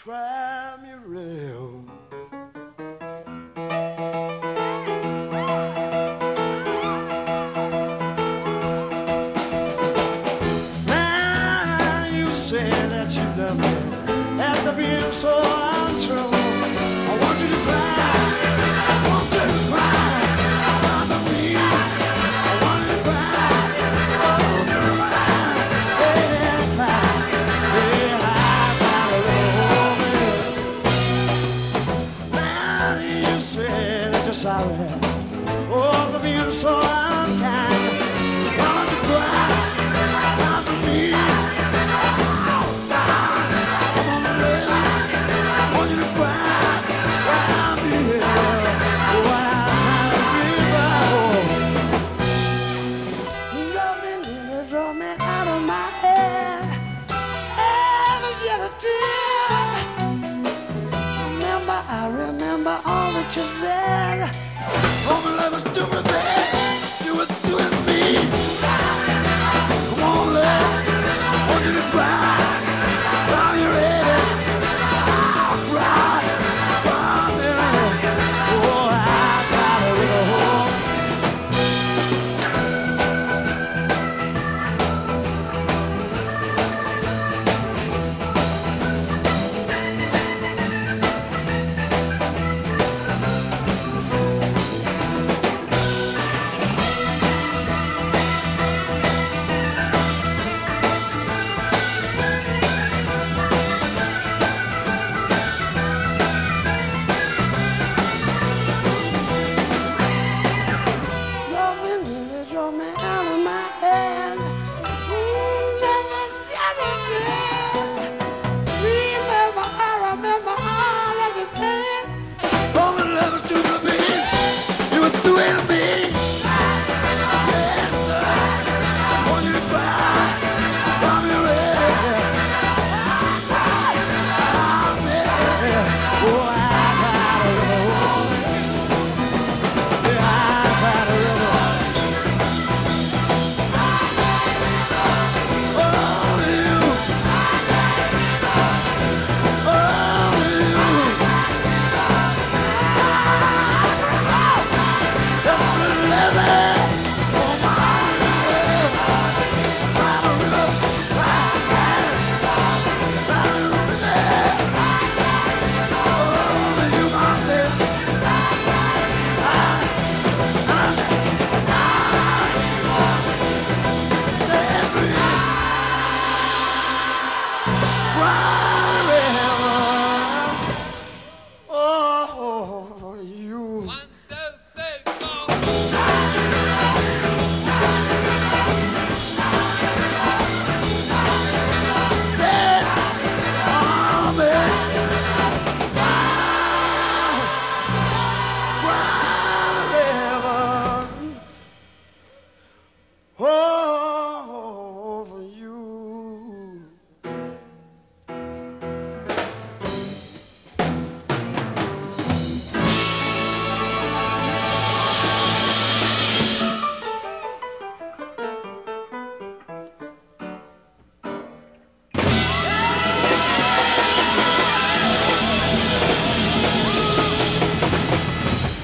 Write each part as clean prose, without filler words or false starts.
Drive me real. Now you say that you love me after being so untrue. I want you to cry. I want you to cry. I want to be. I want you to cry. I want you to cry. Yeah, cry. Yeah, I gotta love you. Now you say that you're sorry. Oh, for being so unkind. Why don't you cry? Not for me. I wanna love you. I want you to cry. Cry me here. Oh, love me, Lily, draw me out of my head. Ever shed a tear. I remember all that you said. Oh, my love is stupid, babe. You were doing me. Come on, love. I want you to cry. Are you ready? Cry. Cry, baby. Oh, I gotta go home.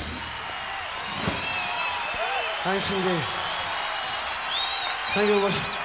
Thanks indeed. Thank you very much.